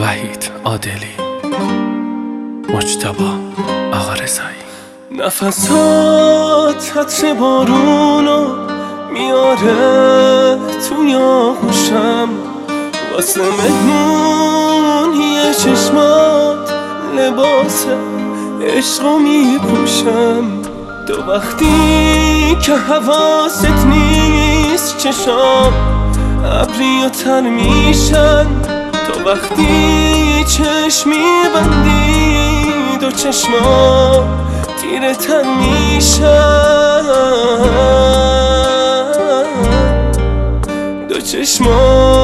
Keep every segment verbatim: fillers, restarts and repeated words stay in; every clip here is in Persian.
وحید عادلی، مجتبی آقا رضایی. نفسات عطر بارونو میاره توی آغوشم، واسه مهمونی چشمات لباس عشقو میپوشم. تو وقتی که حواست نیست چشام ابری و تر میشن، تو وقتی چشم میبندی دو چشما تیره تر میشن، دو چشما.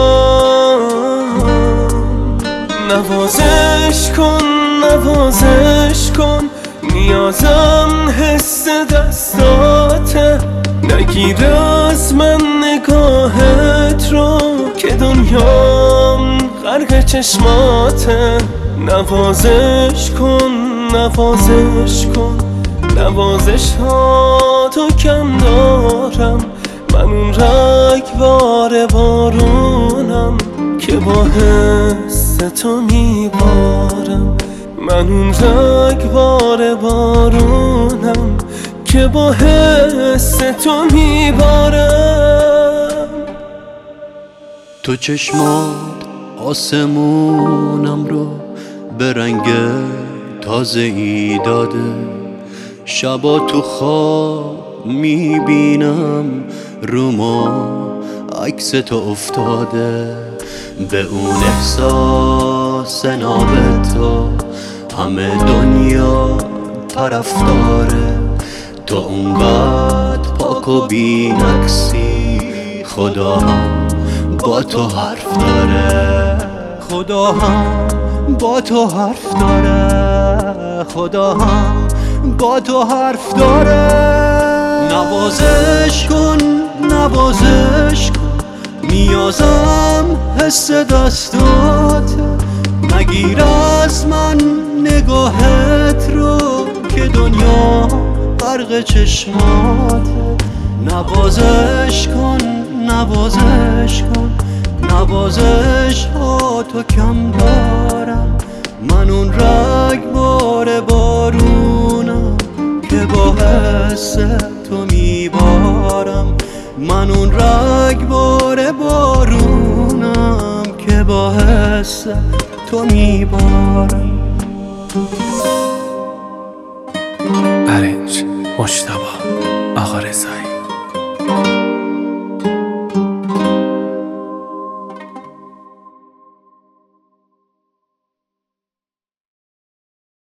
نوازش کن نوازش کن، نیازم حس دستاته، نگیر از من نگاهت رو که دنیام غرق چشماته. نوازش کن نوازش کن، نوازش ها تو کم دارم، من اون رگبار بارونم که با حس تو میبارم، من اون رگبار بارونم که با حس تو میبارم. تو چشمات آسمونم رو به رنگ تازه ای داده، شبا تو خواب میبینم رو ما عکس تو افتاده، به اون احساس ناب تو همه دنیا طرف داره. تو اونقدر پاک و بی‌نقصی، خدا هم با تو حرف داره، خدا هم با تو حرف داره، خدا هم با تو حرف داره. نوازش کن نوازش کن، نیازم حس دستاته، نگیر از من نگاهت رو که دنیا غرق چشماته. نوازش کن نوازش کن، نوازش ها تو کم دارم، من اون رگبار بارونم که با حس تو میبارم، من اون رگبار بارونم که با حس تو میبارم. ارنج مجتبی آقا رضایی.